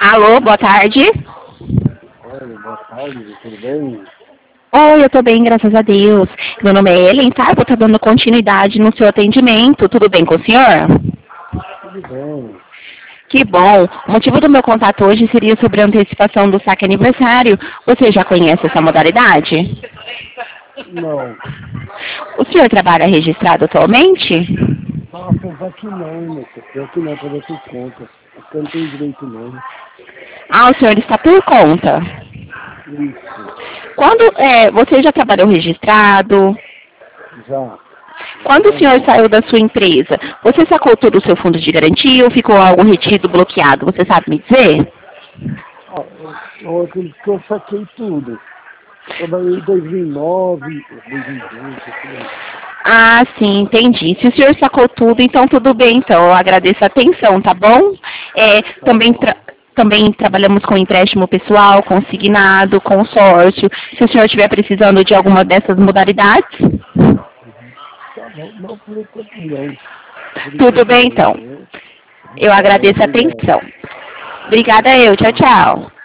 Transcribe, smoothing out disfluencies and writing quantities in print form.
Alô, boa tarde. Oi, boa tarde, tudo bem? Oi, eu tô bem, graças a Deus. Meu nome é Ellen, tá? Eu vou estar dando continuidade no seu atendimento. Tudo bem com o senhor? Tudo bem. Que bom. O motivo do meu contato hoje seria sobre a antecipação do saque aniversário. Você já conhece essa modalidade? Não, O senhor trabalha registrado atualmente? apesar que não, moça, pior que não, fazer por conta. Acho que eu não tenho direito não. Ah, o senhor está por conta. Isso, Quando você já trabalhou registrado? já, Quando o senhor anteriormente. saiu da sua empresa, você sacou todo o seu fundo de garantia ou ficou algo retido, bloqueado? Você sabe me dizer? Ah, eu acredito que eu saquei tudo. Trabalhei em 2009, 2012, por aí. Ah, sim, entendi. Se o senhor sacou tudo, então tudo bem, então. Eu agradeço a atenção, tá bom? Tá Também, bom. também trabalhamos com empréstimo pessoal, consignado, consórcio. Se o senhor estiver precisando de alguma dessas modalidades, Uhum. Tá bom, não, por enquanto não. Por tudo enquanto bem, não, então. viu? Eu Tá bom, agradeço a obrigado. atenção. Obrigada eu. Tchau, tchau.